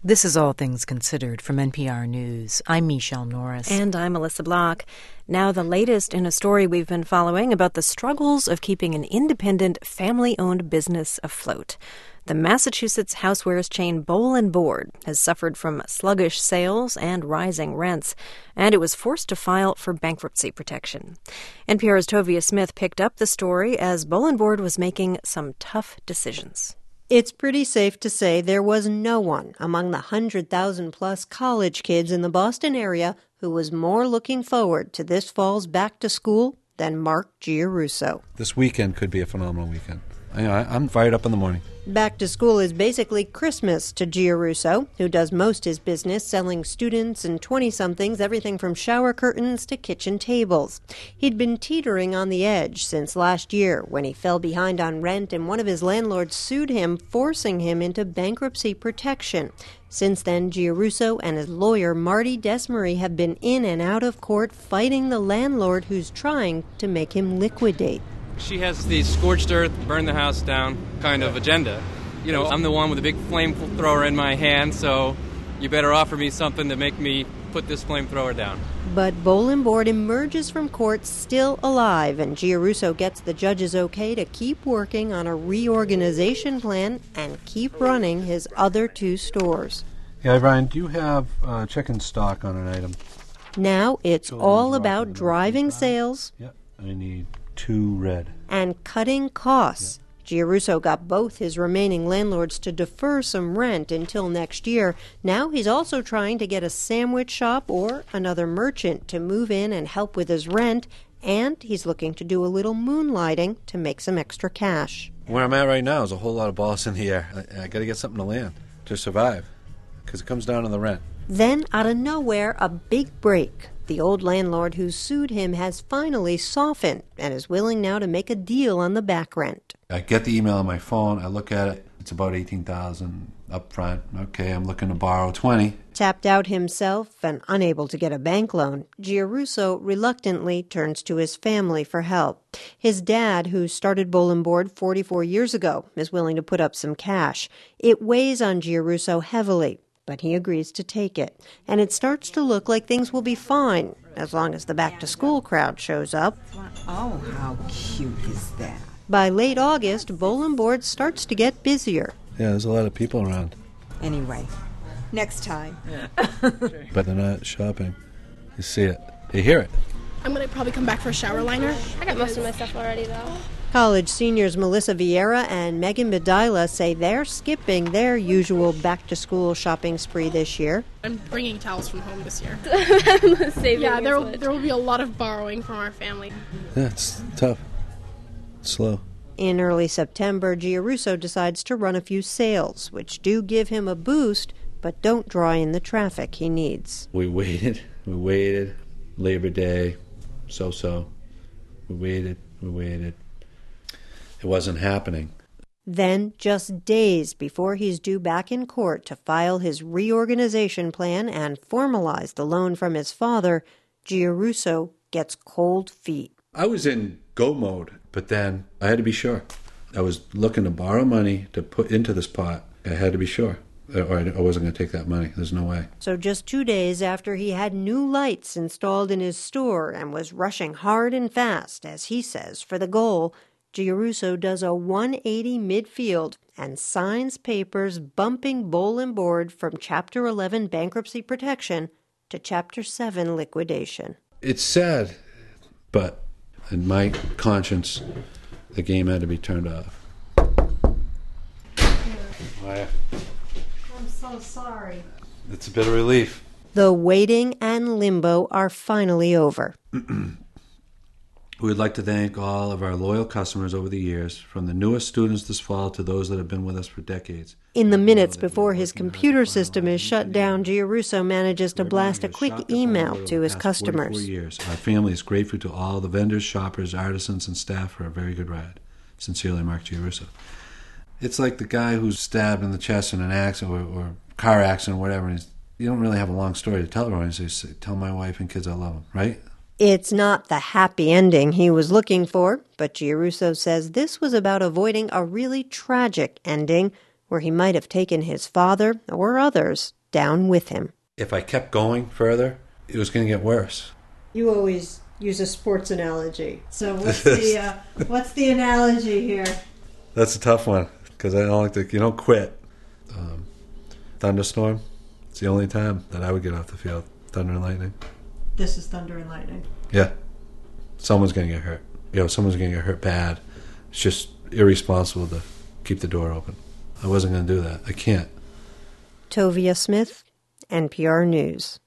This is All Things Considered from NPR News. I'm Michelle Norris. And I'm Melissa Block. Now the latest in a story we've been following about the struggles of keeping an independent, family-owned business afloat. The Massachusetts housewares chain Boll & Board has suffered from sluggish sales and rising rents, and it was forced to file for bankruptcy protection. NPR's Tovia Smith picked up the story as Boll & Board was making some tough decisions. It's pretty safe to say there was no one among the 100,000-plus college kids in the Boston area who was more looking forward to this fall's back to school than Mark Giarrusso. This weekend could be a phenomenal weekend. I'm fired up in the morning. Back to school is basically Christmas to Giarrusso, who does most his business selling students and 20-somethings everything from shower curtains to kitchen tables. He'd been teetering on the edge since last year when he fell behind on rent and one of his landlords sued him, forcing him into bankruptcy protection. Since then, Giarrusso and his lawyer, Marty Desmarais, have been in and out of court fighting the landlord who's trying to make him liquidate. She has the scorched earth, burn the house down kind of agenda. You know, I'm the one with a big flamethrower in my hand, so you better offer me something to make me put this flamethrower down. But Boll & Board emerges from court still alive, and Giarrusso gets the judge's okay to keep working on a reorganization plan and keep running his other two stores. Yeah, Brian, do you have chicken stock on an item? Now it's all about driving sales. Yep, I need 2 red. And cutting costs. Giarrusso got both his remaining landlords to defer some rent until next year. Now he's also trying to get a sandwich shop or another merchant to move in and help with his rent, and he's looking to do a little moonlighting to make some extra cash. Where I'm at right now is a whole lot of balls in the air. I got to get something to land to survive, because it comes down to the rent. Then, out of nowhere, a big break. The old landlord who sued him has finally softened and is willing now to make a deal on the back rent. I get the email on my phone. I look at it. It's about $18,000 up front. Okay, I'm looking to borrow $20,000. Tapped out himself and unable to get a bank loan, Giarrusso reluctantly turns to his family for help. His dad, who started Boll & Board 44 years ago, is willing to put up some cash. It weighs on Giarrusso heavily, but he agrees to take it. And it starts to look like things will be fine, as long as the back-to-school crowd shows up. Oh, how cute is that? By late August, Boll & Board starts to get busier. Yeah, there's a lot of people around. Anyway, next time. But they're not shopping. You see it. You hear it. I'm going to probably come back for a shower liner. I got most of my stuff already, though. College seniors Melissa Vieira and Megan Bedila say they're skipping their usual back-to-school shopping spree this year. I'm bringing towels from home this year. Yeah, there will be a lot of borrowing from our family. Yeah, it's tough. Slow. In early September, Giarrusso decides to run a few sales, which do give him a boost, but don't draw in the traffic he needs. We waited. Labor Day, so. We waited. It wasn't happening. Then, just days before he's due back in court to file his reorganization plan and formalize the loan from his father, Giarrusso gets cold feet. I was in go mode, but then I had to be sure. I was looking to borrow money to put into this pot. I had to be sure, or I wasn't going to take that money. There's no way. So just 2 days after he had new lights installed in his store and was rushing hard and fast, as he says, for the goal, Giarrusso does a 180 midfield and signs papers bumping Boll & Board from Chapter 11 bankruptcy protection to Chapter 7 liquidation. It's sad, but in my conscience, the game had to be turned off. I'm so sorry. It's a bit of relief. The waiting and limbo are finally over. We would like to thank all of our loyal customers over the years, from the newest students this fall to those that have been with us for decades. In the minutes before his computer system is shut down, Giarrusso manages to blast a quick email to his customers. Our family is grateful to all the vendors, shoppers, artisans, and staff for a very good ride. Sincerely, Mark Giarrusso. It's like the guy who's stabbed in the chest in an accident or car accident or whatever. And you don't really have a long story to tell everyone. You say, tell my wife and kids I love them, right? It's not the happy ending he was looking for, but Giarrusso says this was about avoiding a really tragic ending where he might have taken his father or others down with him. If I kept going further, it was going to get worse. You always use a sports analogy. So what's the analogy here? That's a tough one because I don't like to. You don't quit. Thunderstorm. It's the only time that I would get off the field. Thunder and lightning. This is thunder and lightning. Yeah. Someone's going to get hurt. Someone's going to get hurt bad. It's just irresponsible to keep the door open. I wasn't going to do that. I can't. Tovia Smith, NPR News.